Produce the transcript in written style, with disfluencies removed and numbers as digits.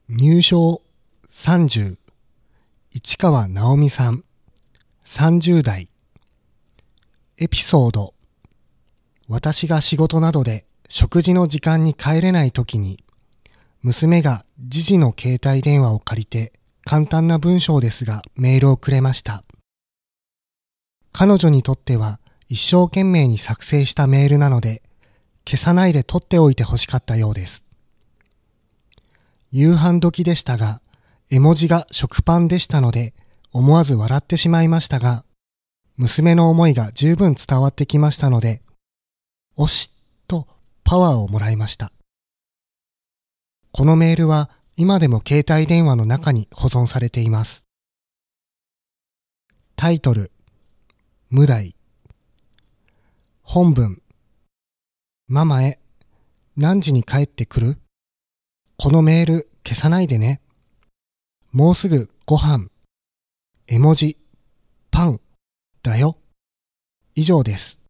入賞30、市川直美さん、30代。エピソード。私が仕事などで食事の時間に帰れないときに、娘が時事の携帯電話を借りて簡単な文章ですがメールをくれました。彼女にとっては一生懸命に作成したメールなので、消さないで取っておいてほしかったようです。夕飯時でしたが、絵文字が食パンでしたので、思わず笑ってしまいましたが、娘の思いが十分伝わってきましたので、おしとパワーをもらいました。このメールは今でも携帯電話の中に保存されています。タイトル、無題。本文、ママへ、何時に帰ってくる？このメール消さないでね。もうすぐご飯。絵文字、パン、だよ。以上です。